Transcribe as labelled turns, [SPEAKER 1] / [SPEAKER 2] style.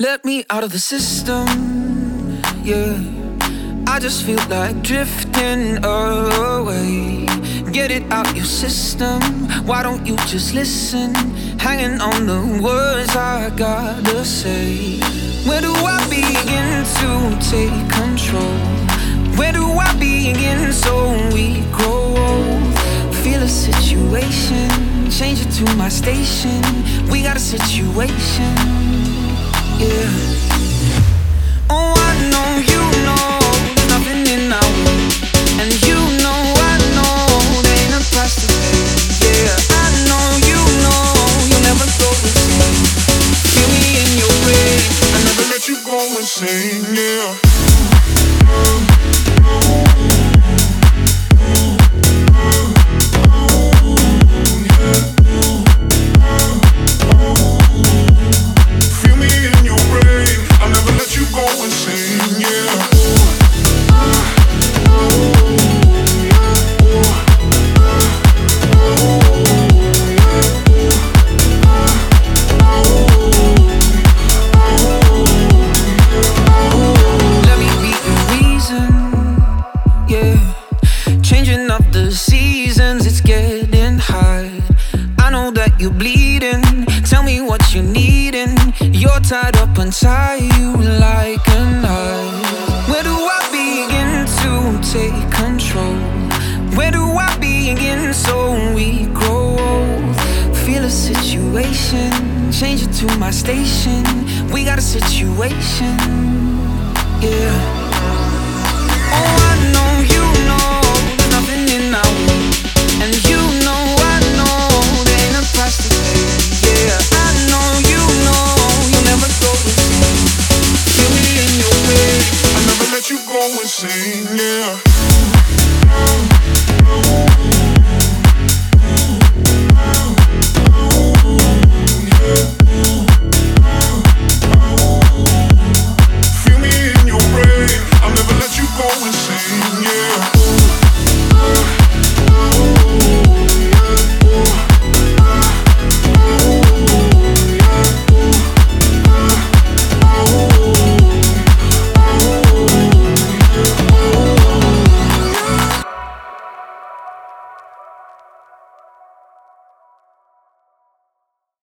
[SPEAKER 1] Let me out of the system, yeah. I just feel like drifting away. Get it out your system. Why don't you just listen? Hanging on the words I gotta say. Where do I begin to take control? Where do I begin so we grow old? Feel a situation, change it to my station. We got a situation, yeah. Oh, I know you know there's nothing in our way. And you know I know there ain't a price to pay, yeah. I know you'll never go insane. Feel me in your way, I never let you go insane, yeah. Seasons, it's getting hard. I know that you're bleeding. Tell me what you're needing. You're tied up, untie you like a knot. Where do I begin to take control? Where do I begin so we grow old? Feel a situation, change it to my station. We got a situation, yeah. Oh, I know you know nothing in our way. And you know I know there ain't a price to pay, yeah. I know you'll never go insane. Feel me in your way, I never let you go insane.